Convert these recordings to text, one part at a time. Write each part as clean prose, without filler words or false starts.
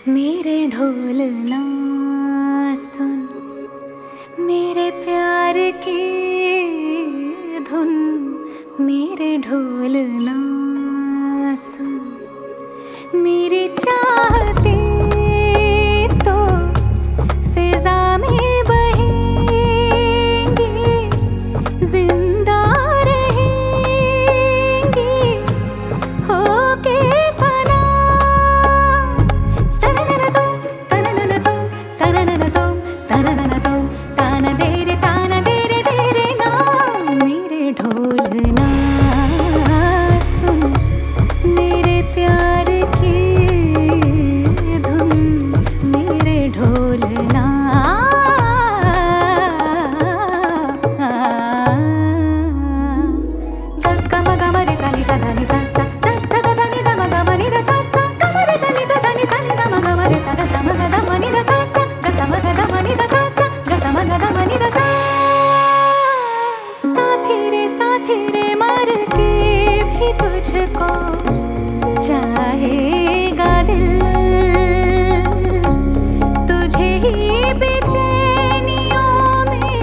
मेरे ढोल ना सुन, मेरे प्यार की धुन। मेरे ढोल ना सुन, मेरी चाहते तो फिजा में बहेंगे, जिंदा रहेंगे होके फना। ताना दे रे ना। मेरे ढोल ना सुन, मेरे प्यार की धुन। मेरे ढोल ना गम गम रे सा नि सा धा नि सा सा ध ध ध ध नि ध म ग म नि ध सा सा गम रे सा नि सा धा नि सा नि ध म ग म रे सा ग सा म ग ध म नि ध सा सा ग सा म ग ध म नि ध सा सा ग सा म ग ध म नि ध सा। साथी रे मर के भी तुझको चाहेगा दिल, तुझे ही बेचैनियों में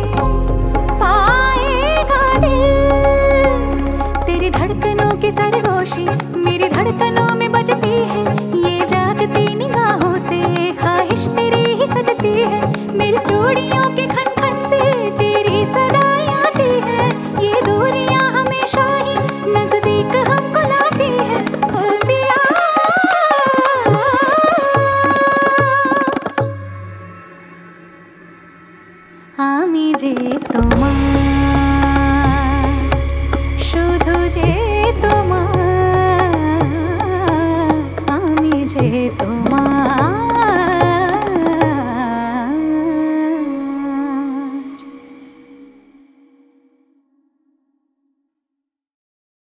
पाएगा दिल। तेरी धड़कनों की सरगोशी मेरी धड़कनों में बजती है, ये जागती निगाहों से ख्वाहिश तेरी ही सजती है। मेरी चूड़ियों के खन खन से तेरी सदाएं आती है, ये दूरियां हमेशा ही नजदीक हमको लाती है। ओ पिया आमी जे तुम्हारा